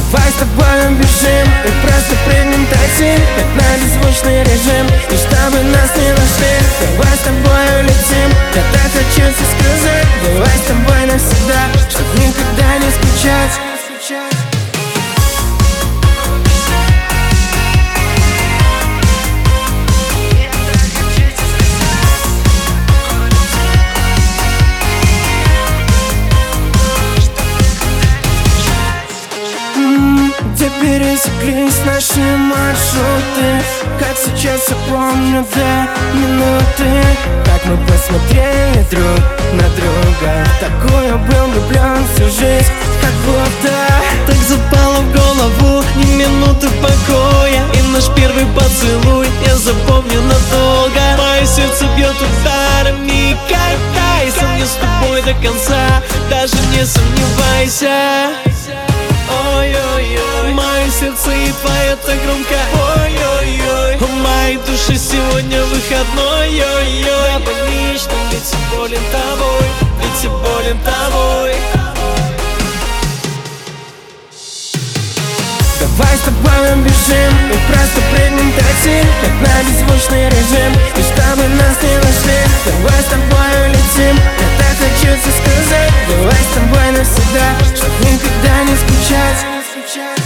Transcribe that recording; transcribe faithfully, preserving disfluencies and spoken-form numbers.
Давай с тобой убежим и просто прыгнем такси, как на беззвучный режим, и чтобы нас не нашли. Давай с тобой улетим, я так хочу тебе сказать. Давай с тобой навсегда, чтоб никогда не скучать. Где пересеклись наши маршруты, как сейчас я помню до минуты, как мы посмотрели друг на друга. В такую был влюблен всю жизнь, как будто. Так запало в голову ни минуты покоя, и наш первый поцелуй я запомню надолго. Мое сердце бьет ударами, катайся мне с тобой до конца, даже не сомневайся. Ой-ой-ой, мое сердце и поет так громко. Ой-ой-ой, у моей души сегодня выходной. Ой-ой, я больничный, ведь я болен тобой, ведь я болен тобой. Давай с тобой убежим и просто прыгнем такси, как на беззвучный режим, и чтобы нас не нашли. Давай с тобой улетим, я так хочу тебе сказать. Давай с тобой навсегда, чтоб никогда не скучать.